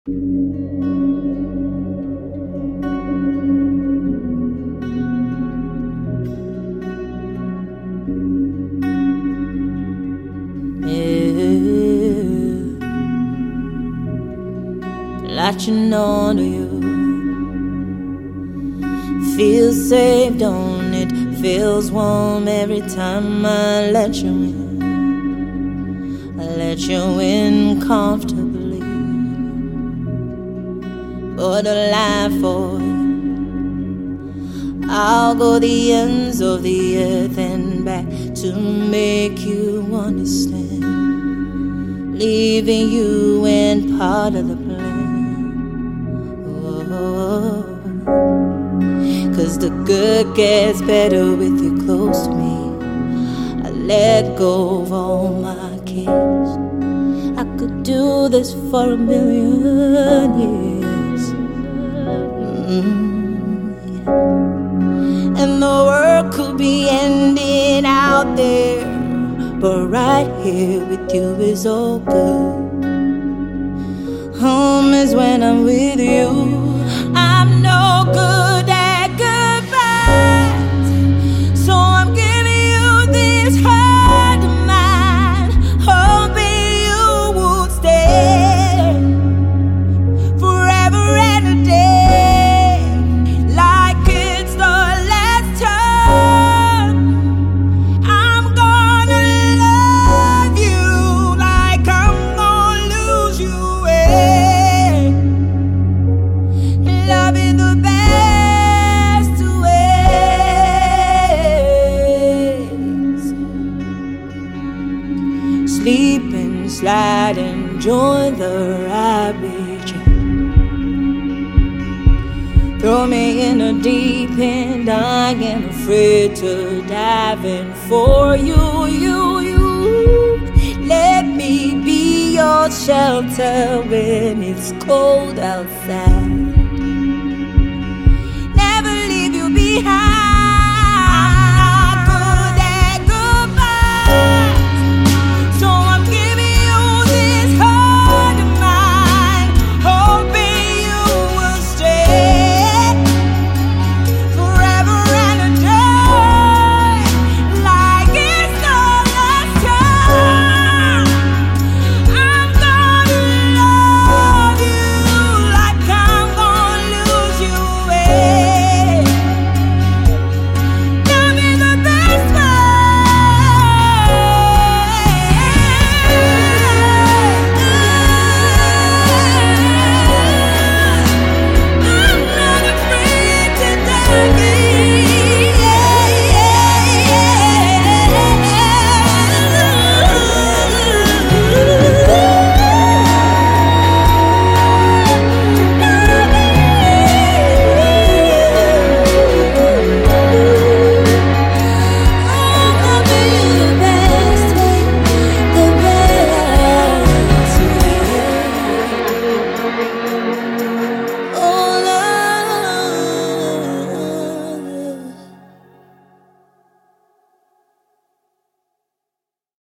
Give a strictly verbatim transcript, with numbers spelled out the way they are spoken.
Latching on to you, feels safe, don't it? Feels warm every time I let you in. I let you in comfortably. For the life for you, I'll go the ends of the earth and back to make you understand. Leaving you in part of the plan. Cause the good gets better with you close to me. I let go of all my cares. I could do this for a million years. Mm, yeah. And the world could be ending out there, but right here with you is all good. Home is when I'm with you. I'm no good at goodbyes, so I'm giving you this heart of mine, hoping you would stay forever and a day, like it's the last time. I'm gonna love you like I'm gonna lose you. Love in the best ways. Sleep and slide and join the rabbit trail. Throw me in the deep end, I ain't afraid to dive in for you, you, you. Let me be your shelter when it's cold outside. Never leave you behind.